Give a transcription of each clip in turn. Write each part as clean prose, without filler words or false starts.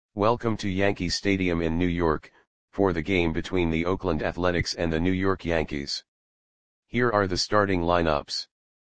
Welcome to Yankee Stadium in New York, for the game between the Oakland Athletics and the New York Yankees. Here are the starting lineups.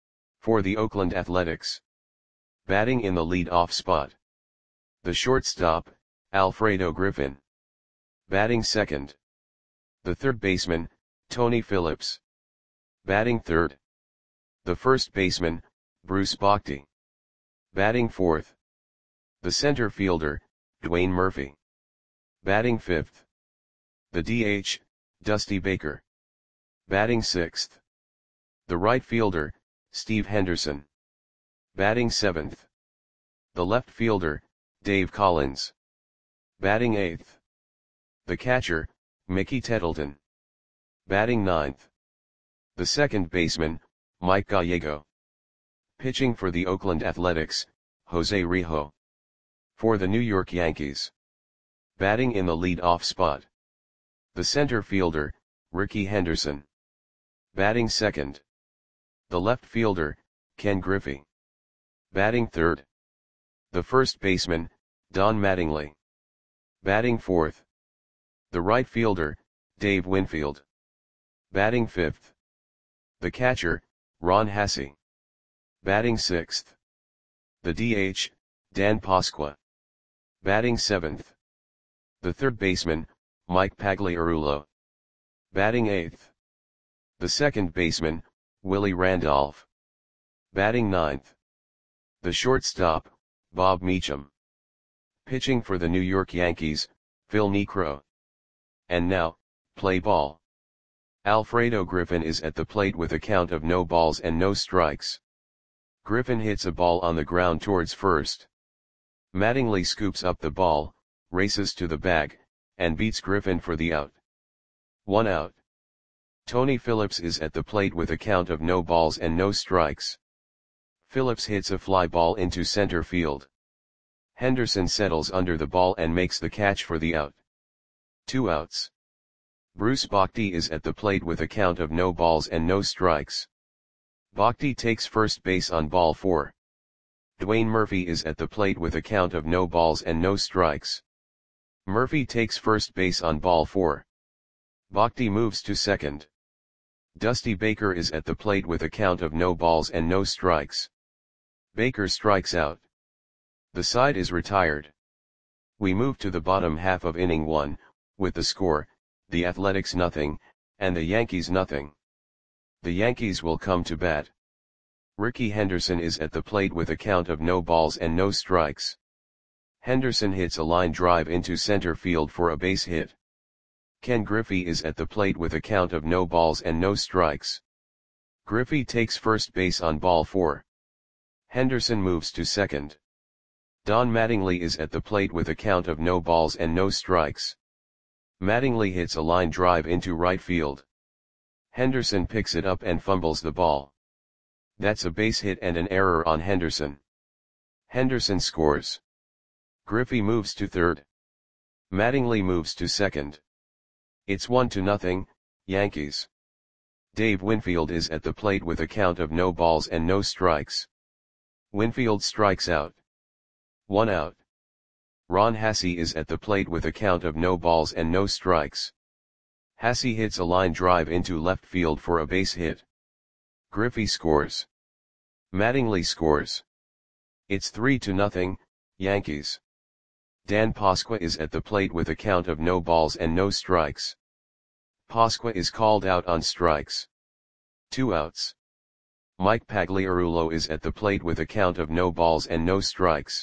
For the Oakland Athletics. Batting in the lead-off spot. The shortstop, Alfredo Griffin. Batting second. The third baseman, Tony Phillips. Batting third. The first baseman, Bruce Bochy. Batting fourth. The center fielder, Dwayne Murphy. Batting fifth. The DH, Dusty Baker. Batting sixth. The right fielder, Steve Henderson. Batting seventh. The left fielder, Dave Collins. Batting eighth. The catcher, Mickey Tettleton. Batting ninth. The second baseman, Mike Gallego. Pitching for the Oakland Athletics, Jose Rijo. For the New York Yankees. Batting in the lead-off spot. The center fielder, Rickey Henderson. Batting second. The left fielder, Ken Griffey. Batting third. The first baseman, Don Mattingly. Batting fourth. The right fielder, Dave Winfield. Batting fifth. The catcher, Ron Hassey. Batting sixth. The DH, Dan Pasqua. Batting seventh. The third baseman, Mike Pagliarulo. Batting eighth. The second baseman, Willie Randolph. Batting ninth. The shortstop, Bob Meacham. Pitching for the New York Yankees, Phil Niekro. And now, play ball. Alfredo Griffin is at the plate with a count of no balls and no strikes. Griffin hits a ball on the ground towards first. Mattingly scoops up the ball, races to the bag, and beats Griffin for the out. 1 out. Tony Phillips is at the plate with a count of no balls and no strikes. Phillips hits a fly ball into center field. Henderson settles under the ball and makes the catch for the out. 2 outs. Bruce Bochy is at the plate with a count of no balls and no strikes. Bochy takes first base on ball 4. Dwayne Murphy is at the plate with a count of no balls and no strikes. Murphy takes first base on ball 4. Bochy moves to second. Dusty Baker is at the plate with a count of no balls and no strikes. Baker strikes out. The side is retired. We move to the bottom half of inning 1, with the score, the Athletics 0, and the Yankees 0. The Yankees will come to bat. Rickey Henderson is at the plate with a count of no balls and no strikes. Henderson hits a line drive into center field for a base hit. Ken Griffey is at the plate with a count of no balls and no strikes. Griffey takes first base on ball 4. Henderson moves to second. Don Mattingly is at the plate with a count of no balls and no strikes. Mattingly hits a line drive into right field. Henderson picks it up and fumbles the ball. That's a base hit and an error on Henderson. Henderson scores. Griffey moves to third. Mattingly moves to second. It's 1-0, Yankees. Dave Winfield is at the plate with a count of no balls and no strikes. Winfield strikes out. 1 out. Ron Hassey is at the plate with a count of no balls and no strikes. Hassey hits a line drive into left field for a base hit. Griffey scores. Mattingly scores. It's 3-0, Yankees. Dan Pasqua is at the plate with a count of no balls and no strikes. Pasqua is called out on strikes. 2 outs. Mike Pagliarulo is at the plate with a count of no balls and no strikes.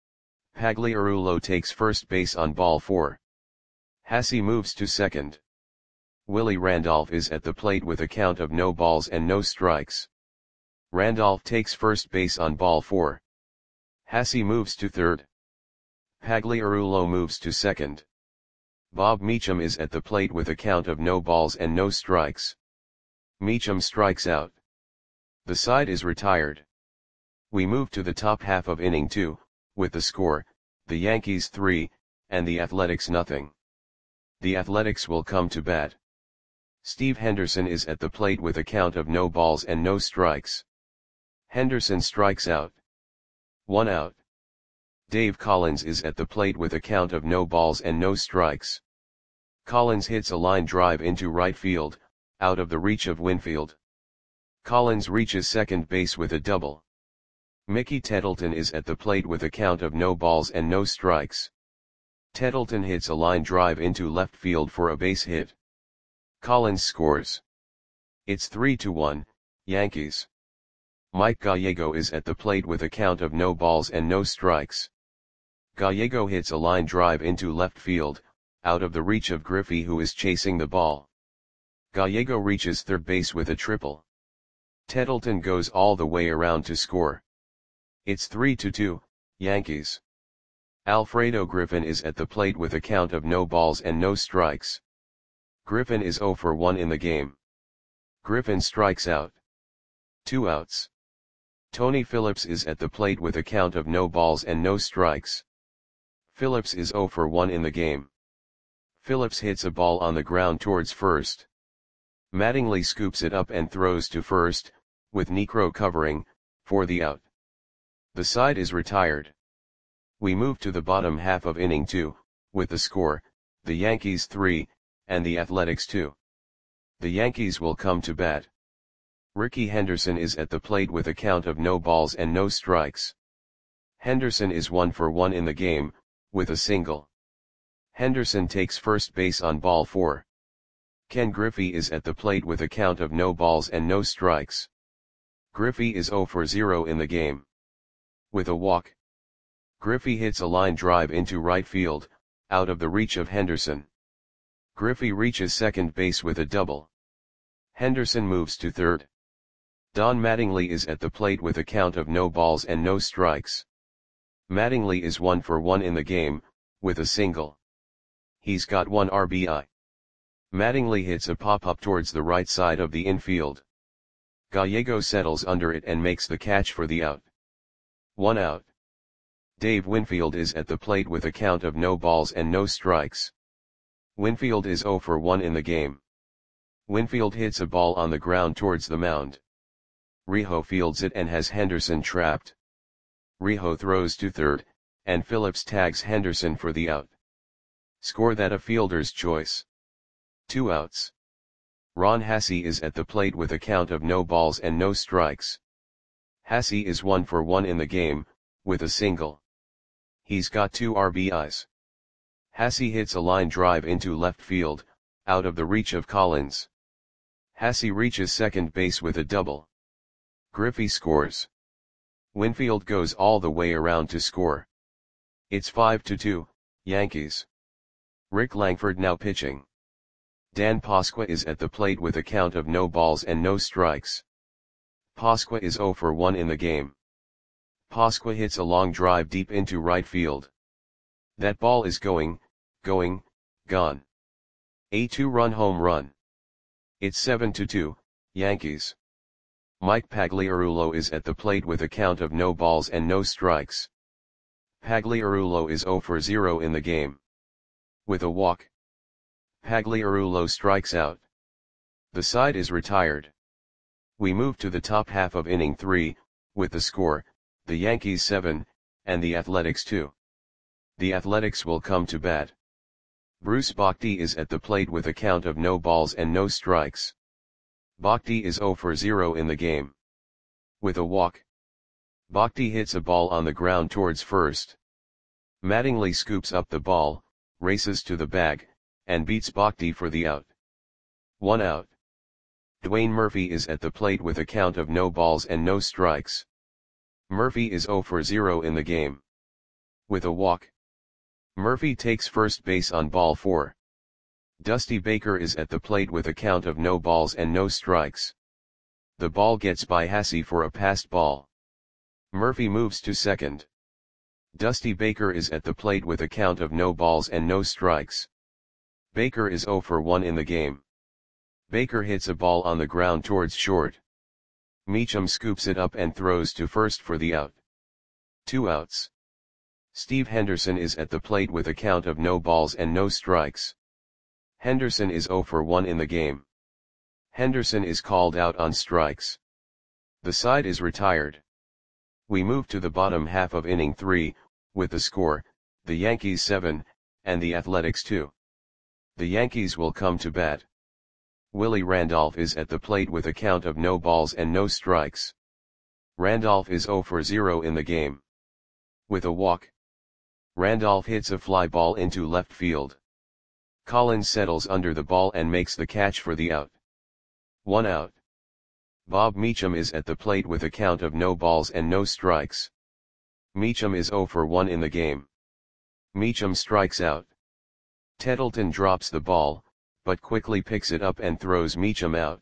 Pagliarulo takes first base on ball 4. Hassey moves to second. Willie Randolph is at the plate with a count of no balls and no strikes. Randolph takes first base on ball 4. Hassey moves to third. Pagliarulo moves to second. Bob Meacham is at the plate with a count of no balls and no strikes. Meacham strikes out. The side is retired. We move to the top half of inning 2, with the score, the Yankees 3, and the Athletics 0. The Athletics will come to bat. Steve Henderson is at the plate with a count of no balls and no strikes. Henderson strikes out. 1 out. Dave Collins is at the plate with a count of no balls and no strikes. Collins hits a line drive into right field, out of the reach of Winfield. Collins reaches second base with a double. Mickey Tettleton is at the plate with a count of no balls and no strikes. Tettleton hits a line drive into left field for a base hit. Collins scores. It's 3-1, Yankees. Mike Gallego is at the plate with a count of no balls and no strikes. Gallego hits a line drive into left field, out of the reach of Griffey, who is chasing the ball. Gallego reaches third base with a triple. Tettleton goes all the way around to score. It's 3-2, Yankees. Alfredo Griffin is at the plate with a count of no balls and no strikes. Griffin is 0 for 1 in the game. Griffin strikes out. 2 outs. Tony Phillips is at the plate with a count of no balls and no strikes. Phillips is 0 for 1 in the game. Phillips hits a ball on the ground towards first. Mattingly scoops it up and throws to first, with Niekro covering, for the out. The side is retired. We move to the bottom half of inning 2, with the score, the Yankees 3, and the Athletics 2. The Yankees will come to bat. Rickey Henderson is at the plate with a count of no balls and no strikes. Henderson is 1 for 1 in the game, with a single. Henderson takes first base on ball 4. Ken Griffey is at the plate with a count of no balls and no strikes. Griffey is 0 for 0 in the game. With a walk. Griffey hits a line drive into right field, out of the reach of Henderson. Griffey reaches second base with a double. Henderson moves to third. Don Mattingly is at the plate with a count of no balls and no strikes. Mattingly is 1 for 1 in the game, with a single. He's got 1 RBI. Mattingly hits a pop-up towards the right side of the infield. Gallego settles under it and makes the catch for the out. 1 out. Dave Winfield is at the plate with a count of no balls and no strikes. Winfield is 0 for 1 in the game. Winfield hits a ball on the ground towards the mound. Rijo fields it and has Henderson trapped. Rijo throws to third, and Phillips tags Henderson for the out. Score that a fielder's choice. 2 outs. Ron Hassey is at the plate with a count of no balls and no strikes. Hassey is 1 for 1 in the game, with a single. He's got 2 RBIs. Hassey hits a line drive into left field, out of the reach of Collins. Hassey reaches second base with a double. Griffey scores. Winfield goes all the way around to score. It's 5-2, Yankees. Rick Langford now pitching. Dan Pasqua is at the plate with a count of no balls and no strikes. Pasqua is 0 for 1 in the game. Pasqua hits a long drive deep into right field. That ball is gone. A 2-run home run. It's 7-2, Yankees. Mike Pagliarulo is at the plate with a count of no balls and no strikes. Pagliarulo is 0 for 0 in the game. With a walk. Pagliarulo strikes out. The side is retired. We move to the top half of inning 3, with the score, the Yankees 7, and the Athletics 2. The Athletics will come to bat. Bruce Bochy is at the plate with a count of no balls and no strikes. Bochy is 0 for 0 in the game. With a walk. Bochy hits a ball on the ground towards first. Mattingly scoops up the ball, races to the bag, and beats Bochy for the out. 1 out. Dwayne Murphy is at the plate with a count of no balls and no strikes. Murphy is 0 for 0 in the game. With a walk. Murphy takes first base on ball 4. Dusty Baker is at the plate with a count of no balls and no strikes. The ball gets by Hassey for a passed ball. Murphy moves to second. Dusty Baker is at the plate with a count of no balls and no strikes. Baker is 0 for 1 in the game. Baker hits a ball on the ground towards short. Meacham scoops it up and throws to first for the out. 2 outs. Steve Henderson is at the plate with a count of no balls and no strikes. Henderson is 0 for 1 in the game. Henderson is called out on strikes. The side is retired. We move to the bottom half of inning 3, with the score, the Yankees 7, and the Athletics 2. The Yankees will come to bat. Willie Randolph is at the plate with a count of no balls and no strikes. Randolph is 0 for 0 in the game. With a walk, Randolph hits a fly ball into left field. Collins settles under the ball and makes the catch for the out. 1 out. Bob Meacham is at the plate with a count of no balls and no strikes. Meacham is 0 for 1 in the game. Meacham strikes out. Tettleton drops the ball, but quickly picks it up and throws Meacham out.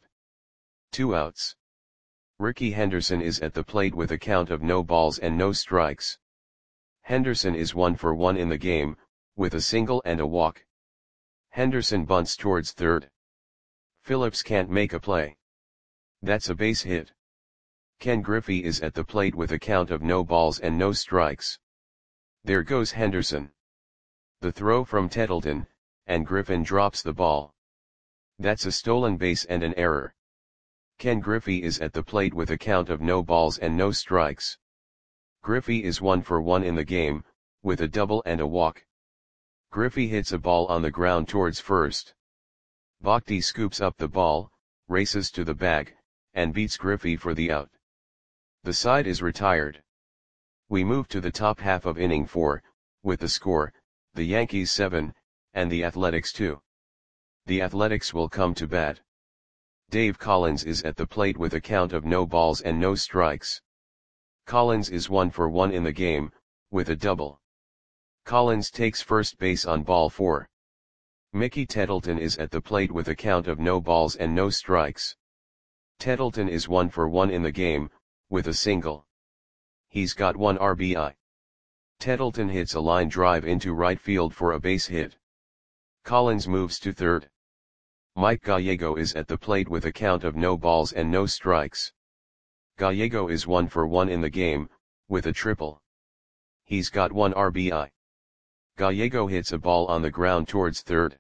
2 outs. Rickey Henderson is at the plate with a count of no balls and no strikes. Henderson is 1 for 1 in the game, with a single and a walk. Henderson bunts towards third. Phillips can't make a play. That's a base hit. Ken Griffey is at the plate with a count of no balls and no strikes. There goes Henderson. The throw from Tettleton, and Griffin drops the ball. That's a stolen base and an error. Ken Griffey is at the plate with a count of no balls and no strikes. Griffey is 1 for 1 in the game, with a double and a walk. Griffey hits a ball on the ground towards first. Bhakti scoops up the ball, races to the bag, and beats Griffey for the out. The side is retired. We move to the top half of inning 4, with the score, the Yankees 7, and the Athletics 2. The Athletics will come to bat. Dave Collins is at the plate with a count of no balls and no strikes. Collins is 1 for 1 in the game, with a double. Collins takes first base on ball 4. Mickey Tettleton is at the plate with a count of no balls and no strikes. Tettleton is 1 for 1 in the game, with a single. He's got 1 RBI. Tettleton hits a line drive into right field for a base hit. Collins moves to third. Mike Gallego is at the plate with a count of no balls and no strikes. Gallego is 1 for 1 in the game, with a triple. He's got 1 RBI. Gallego hits a ball on the ground towards third.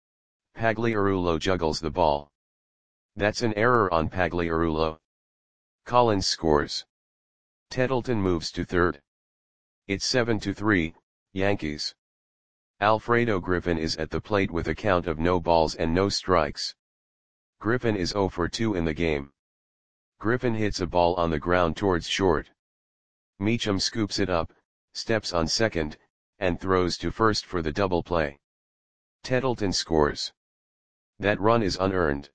Pagliarulo juggles the ball. That's an error on Pagliarulo. Collins scores. Tettleton moves to third. It's 7-3, Yankees. Alfredo Griffin is at the plate with a count of no balls and no strikes. Griffin is 0 for 2 in the game. Griffin hits a ball on the ground towards short. Meacham scoops it up, steps on second, and throws to first for the double play. Tettleton scores. That run is unearned.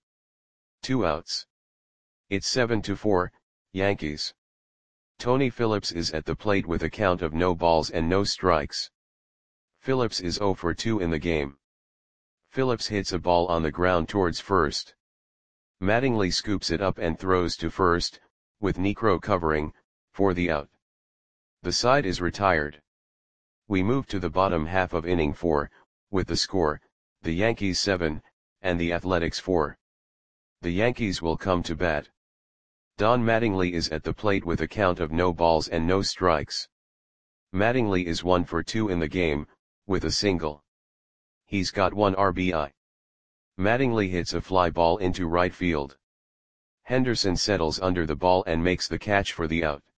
2 outs. It's 7-4, Yankees. Tony Phillips is at the plate with a count of no balls and no strikes. Phillips is 0 for 2 in the game. Phillips hits a ball on the ground towards first. Mattingly scoops it up and throws to first, with Niekro covering, for the out. The side is retired. We move to the bottom half of inning 4, with the score, the Yankees 7, and the Athletics 4. The Yankees will come to bat. Don Mattingly is at the plate with a count of no balls and no strikes. Mattingly is 1 for 2 in the game, with a single. He's got 1 RBI. Mattingly hits a fly ball into right field. Henderson settles under the ball and makes the catch for the out.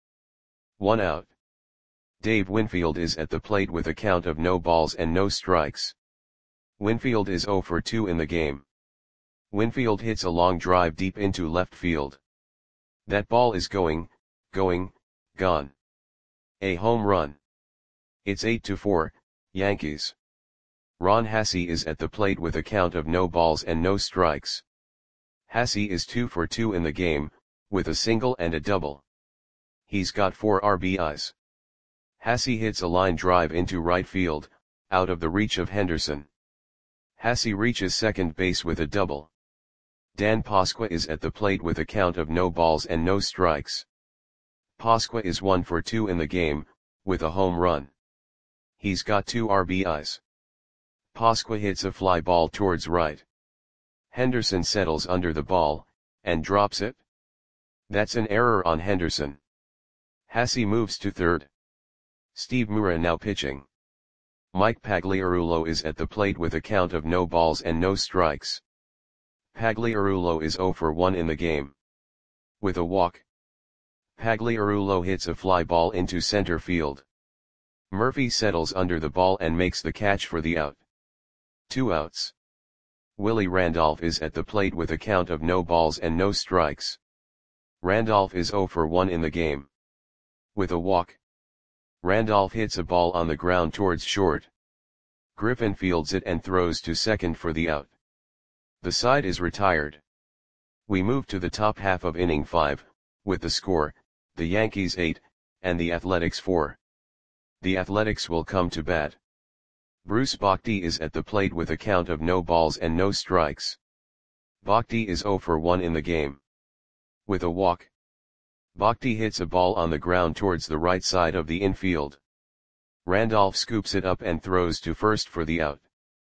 1 out. Dave Winfield is at the plate with a count of no balls and no strikes. Winfield is 0 for 2 in the game. Winfield hits a long drive deep into left field. That ball is gone. A home run. It's 8-4, Yankees. Ron Hassey is at the plate with a count of no balls and no strikes. Hassey is 2 for 2 in the game, with a single and a double. He's got 4 RBIs. Hassey hits a line drive into right field, out of the reach of Henderson. Hassey reaches second base with a double. Dan Pasqua is at the plate with a count of no balls and no strikes. Pasqua is 1 for 2 in the game, with a home run. He's got 2 RBIs. Pasqua hits a fly ball towards right. Henderson settles under the ball, and drops it. That's an error on Henderson. Hassey moves to third. Steve Mura now pitching. Mike Pagliarulo is at the plate with a count of no balls and no strikes. Pagliarulo is 0 for 1 in the game. With a walk. Pagliarulo hits a fly ball into center field. Murphy settles under the ball and makes the catch for the out. 2 outs. Willie Randolph is at the plate with a count of no balls and no strikes. Randolph is 0 for 1 in the game. With a walk. Randolph hits a ball on the ground towards short. Griffin fields it and throws to second for the out. The side is retired. We move to the top half of inning 5, with the score, the Yankees 8, and the Athletics 4. The Athletics will come to bat. Bruce Bochy is at the plate with a count of no balls and no strikes. Bochy is 0 for 1 in the game. With a walk. Bochy hits a ball on the ground towards the right side of the infield. Randolph scoops it up and throws to first for the out.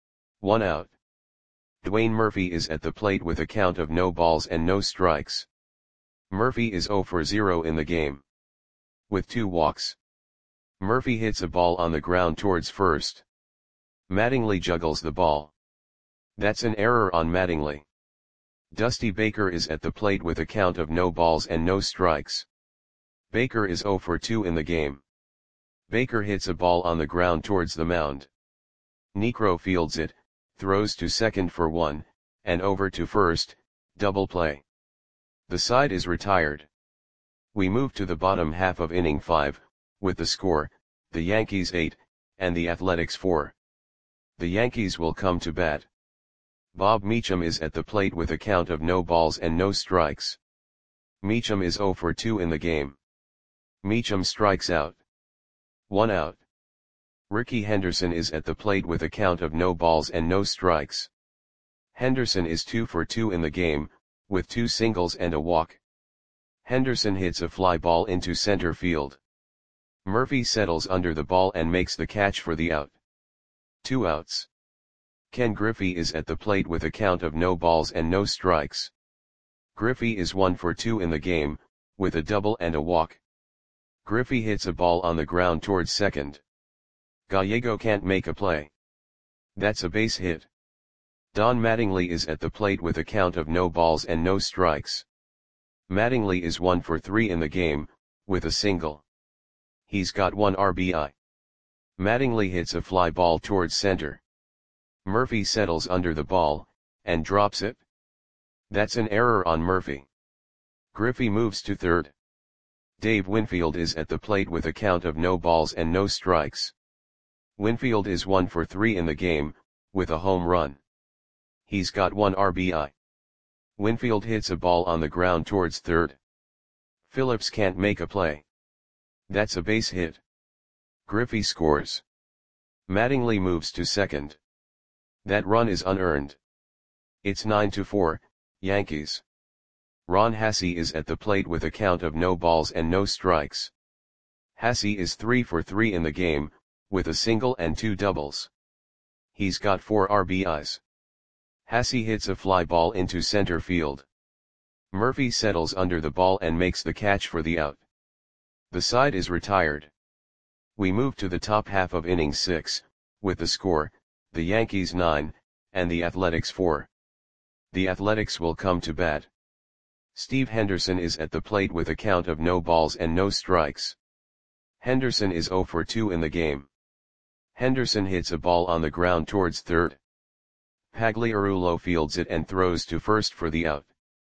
1 out. Dwayne Murphy is at the plate with a count of no balls and no strikes. Murphy is 0 for 0 in the game. With 2 walks. Murphy hits a ball on the ground towards first. Mattingly juggles the ball. That's an error on Mattingly. Dusty Baker is at the plate with a count of no balls and no strikes. Baker is 0 for 2 in the game. Baker hits a ball on the ground towards the mound. Niekro fields it, throws to second for 1, and over to first, double play. The side is retired. We move to the bottom half of inning 5, with the score, the Yankees 8, and the Athletics 4. The Yankees will come to bat. Bob Meacham is at the plate with a count of no balls and no strikes. Meacham is 0 for 2 in the game. Meacham strikes out. 1 out. Rickey Henderson is at the plate with a count of no balls and no strikes. Henderson is 2 for 2 in the game, with 2 singles and a walk. Henderson hits a fly ball into center field. Murphy settles under the ball and makes the catch for the out. 2 outs. Ken Griffey is at the plate with a count of no balls and no strikes. Griffey is 1 for 2 in the game, with a double and a walk. Griffey hits a ball on the ground towards second. Gallego can't make a play. That's a base hit. Don Mattingly is at the plate with a count of no balls and no strikes. Mattingly is 1 for 3 in the game, with a single. He's got 1 RBI. Mattingly hits a fly ball towards center. Murphy settles under the ball, and drops it. That's an error on Murphy. Griffey moves to third. Dave Winfield is at the plate with a count of no balls and no strikes. Winfield is 1 for 3 in the game, with a home run. He's got 1 RBI. Winfield hits a ball on the ground towards third. Phillips can't make a play. That's a base hit. Griffey scores. Mattingly moves to second. That run is unearned. It's 9-4, Yankees. Ron Hassey is at the plate with a count of no balls and no strikes. Hassey is 3 for 3 in the game, with a single and 2 doubles. He's got 4 RBIs. Hassey hits a fly ball into center field. Murphy settles under the ball and makes the catch for the out. The side is retired. We move to the top half of inning 6, with the score, the Yankees 9, and the Athletics 4. The Athletics will come to bat. Steve Henderson is at the plate with a count of no balls and no strikes. Henderson is 0 for 2 in the game. Henderson hits a ball on the ground towards third. Pagliarulo fields it and throws to first for the out.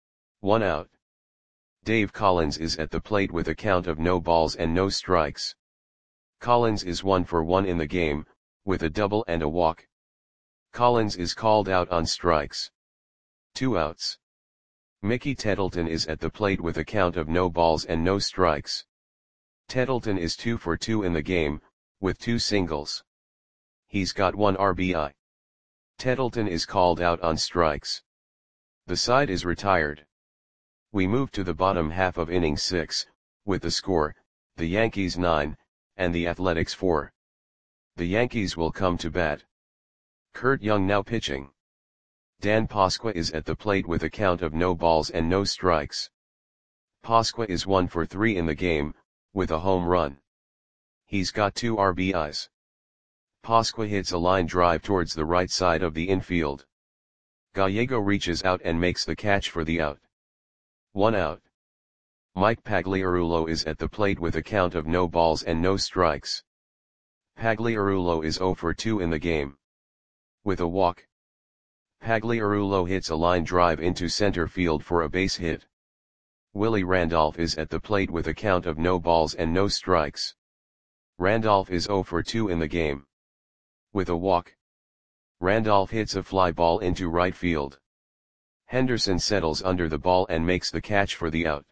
1 out. Dave Collins is at the plate with a count of no balls and no strikes. Collins is 1 for 1 in the game, with a double and a walk. Collins is called out on strikes. 2 outs. Mickey Tettleton is at the plate with a count of no balls and no strikes. Tettleton is 2 for 2 in the game, with 2 singles. He's got 1 RBI. Tettleton is called out on strikes. The side is retired. We move to the bottom half of inning 6, with the score, the Yankees 9, and the Athletics 4. The Yankees will come to bat. Kurt Young now pitching. Dan Pasqua is at the plate with a count of no balls and no strikes. Pasqua is 1 for 3 in the game, with a home run. He's got 2 RBIs. Pasqua hits a line drive towards the right side of the infield. Gallego reaches out and makes the catch for the out. 1 out. Mike Pagliarulo is at the plate with a count of no balls and no strikes. Pagliarulo is 0 for 2 in the game. With a walk, Pagliarulo hits a line drive into center field for a base hit. Willie Randolph is at the plate with a count of no balls and no strikes. Randolph is 0 for 2 in the game. With a walk, Randolph hits a fly ball into right field. Henderson settles under the ball and makes the catch for the out.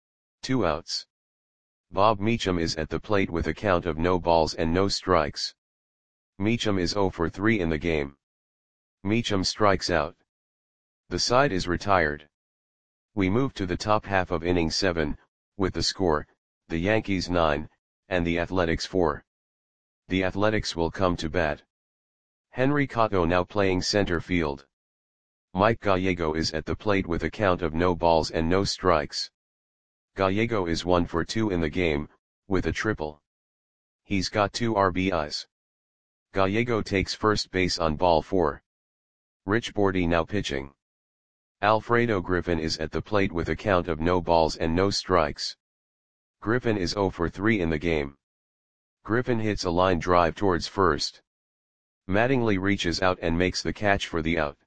2 outs. Bob Meacham is at the plate with a count of no balls and no strikes. Meacham is 0 for 3 in the game. Meacham strikes out. The side is retired. We move to the top half of inning 7, with the score, the Yankees 9, and the Athletics 4. The Athletics will come to bat. Henry Cotto now playing center field. Mike Gallego is at the plate with a count of no balls and no strikes. Gallego is 1 for 2 in the game, with a triple. He's got 2 RBIs. Gallego takes first base on ball 4. Rich Bordy now pitching. Alfredo Griffin is at the plate with a count of no balls and no strikes. Griffin is 0 for 3 in the game. Griffin hits a line drive towards first. Mattingly reaches out and makes the catch for the out.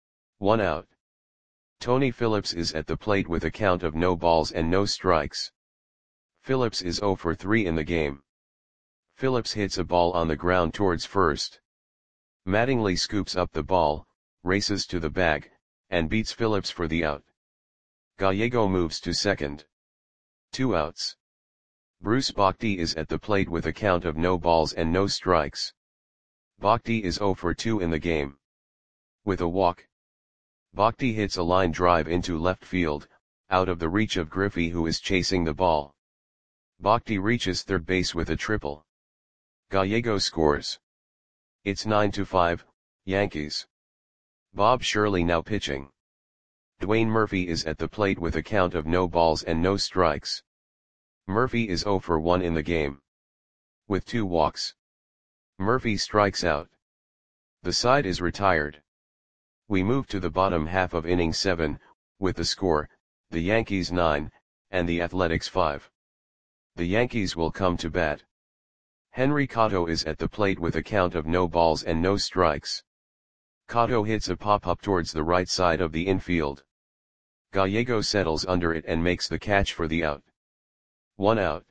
1 out. Tony Phillips is at the plate with a count of no balls and no strikes. Phillips is 0 for 3 in the game. Phillips hits a ball on the ground towards first. Mattingly scoops up the ball, races to the bag, and beats Phillips for the out. Gallego moves to second. 2 outs. Bruce Bochy is at the plate with a count of no balls and no strikes. Bochy is 0 for 2 in the game. With a walk, Bochy hits a line drive into left field, out of the reach of Griffey who is chasing the ball. Bochy reaches third base with a triple. Gallego scores. It's 9-5, Yankees. Bob Shirley now pitching. Dwayne Murphy is at the plate with a count of no balls and no strikes. Murphy is 0 for 1 in the game. With 2 walks, Murphy strikes out. The side is retired. We move to the bottom half of inning 7, with the score, the Yankees 9, and the Athletics 5. The Yankees will come to bat. Henry Cotto is at the plate with a count of no balls and no strikes. Cotto hits a pop-up towards the right side of the infield. Gallego settles under it and makes the catch for the out. 1 out.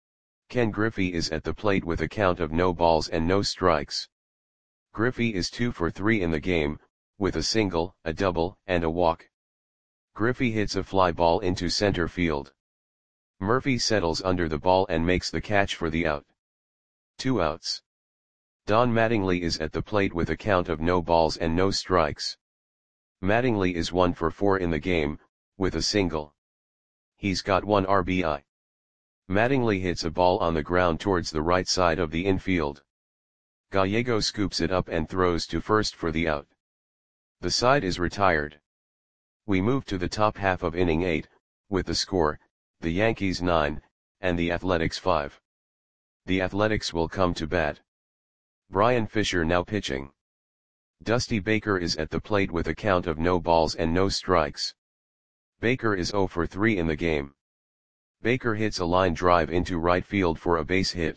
Ken Griffey is at the plate with a count of no balls and no strikes. Griffey is 2 for 3 in the game, with a single, a double, and a walk. Griffey hits a fly ball into center field. Murphy settles under the ball and makes the catch for the out. 2 outs. Don Mattingly is at the plate with a count of no balls and no strikes. Mattingly is 1 for 4 in the game, with a single. He's got 1 RBI. Mattingly hits a ball on the ground towards the right side of the infield. Gallego scoops it up and throws to first for the out. The side is retired. We move to the top half of inning 8, with the score, the Yankees 9, and the Athletics 5. The Athletics will come to bat. Brian Fisher now pitching. Dusty Baker is at the plate with a count of no balls and no strikes. Baker is 0 for 3 in the game. Baker hits a line drive into right field for a base hit.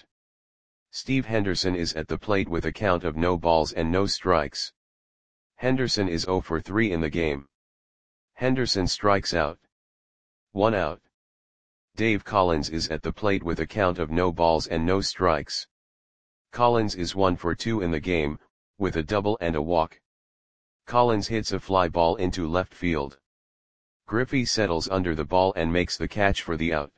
Steve Henderson is at the plate with a count of no balls and no strikes. Henderson is 0 for 3 in the game. Henderson strikes out. 1 out. Dave Collins is at the plate with a count of no balls and no strikes. Collins is 1 for 2 in the game, with a double and a walk. Collins hits a fly ball into left field. Griffey settles under the ball and makes the catch for the out.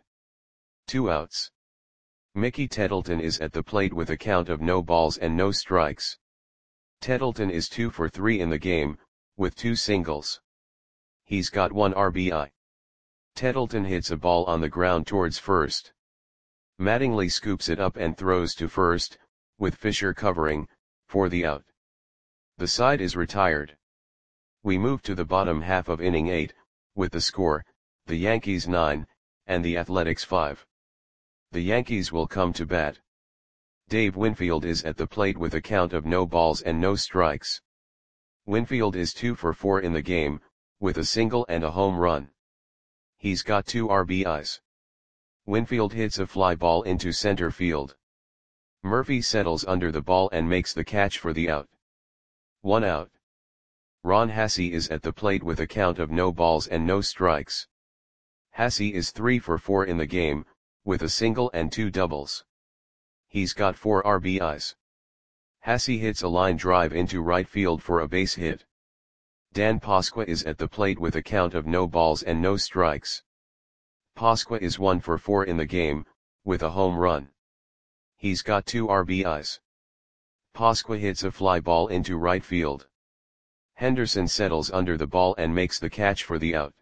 2 outs. Mickey Tettleton is at the plate with a count of no balls and no strikes. Tettleton is 2 for 3 in the game, with 2 singles. He's got 1 RBI. Tettleton hits a ball on the ground towards first. Mattingly scoops it up and throws to first, with Fisher covering, for the out. The side is retired. We move to the bottom half of inning 8, with the score, the Yankees 9, and the Athletics 5. The Yankees will come to bat. Dave Winfield is at the plate with a count of no balls and no strikes. Winfield is 2 for 4 in the game, with a single and a home run. He's got 2 RBIs. Winfield hits a fly ball into center field. Murphy settles under the ball and makes the catch for the out. 1 out. Ron Hassey is at the plate with a count of no balls and no strikes. Hassey is 3 for 4 in the game, with a single and 2 doubles. He's got 4 RBIs. Hassey hits a line drive into right field for a base hit. Dan Pasqua is at the plate with a count of no balls and no strikes. Pasqua is 1 for 4 in the game, with a home run. He's got 2 RBIs. Pasqua hits a fly ball into right field. Henderson settles under the ball and makes the catch for the out.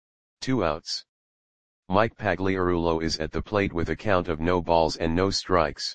2 outs. Mike Pagliarulo is at the plate with a count of no balls and no strikes.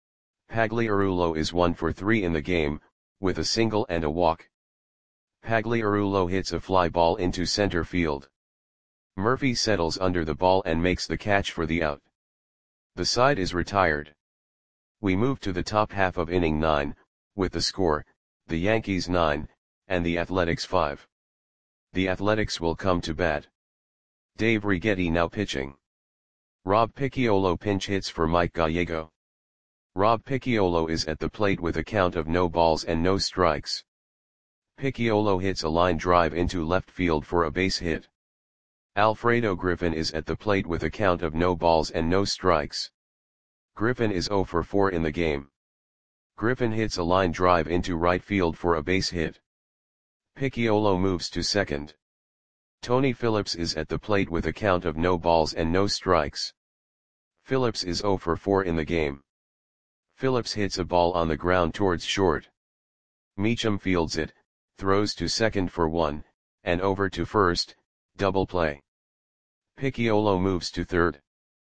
Pagliarulo is 1 for 3 in the game, with a single and a walk. Pagliarulo hits a fly ball into center field. Murphy settles under the ball and makes the catch for the out. The side is retired. We move to the top half of inning 9, with the score, the Yankees 9, and the Athletics 5. The Athletics will come to bat. Dave Righetti now pitching. Rob Picciolo pinch hits for Mike Gallego. Rob Picciolo is at the plate with a count of no balls and no strikes. Picciolo hits a line drive into left field for a base hit. Alfredo Griffin is at the plate with a count of no balls and no strikes. Griffin is 0 for 4 in the game. Griffin hits a line drive into right field for a base hit. Picciolo moves to second. Tony Phillips is at the plate with a count of no balls and no strikes. Phillips is 0 for 4 in the game. Phillips hits a ball on the ground towards short. Meacham fields it, throws to second for 1, and over to first, double play. Picciolo moves to third.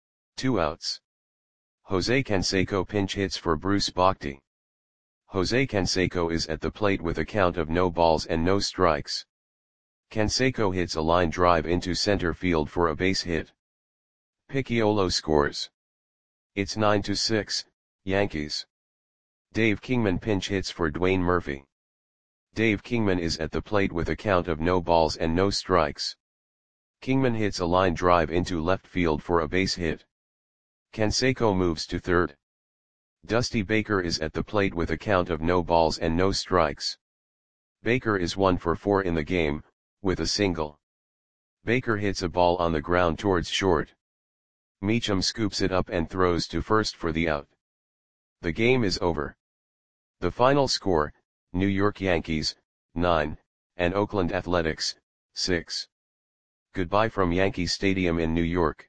2 outs. Jose Canseco pinch hits for Bruce Bochy. Jose Canseco is at the plate with a count of no balls and no strikes. Canseco hits a line drive into center field for a base hit. Picciolo scores. It's 9-6, Yankees. Dave Kingman pinch hits for Dwayne Murphy. Dave Kingman is at the plate with a count of no balls and no strikes. Kingman hits a line drive into left field for a base hit. Canseco moves to third. Dusty Baker is at the plate with a count of no balls and no strikes. Baker is 1 for 4 in the game, with a single. Baker hits a ball on the ground towards short. Meacham scoops it up and throws to first for the out. The game is over. The final score, New York Yankees, 9, and Oakland Athletics, 6. Goodbye from Yankee Stadium in New York.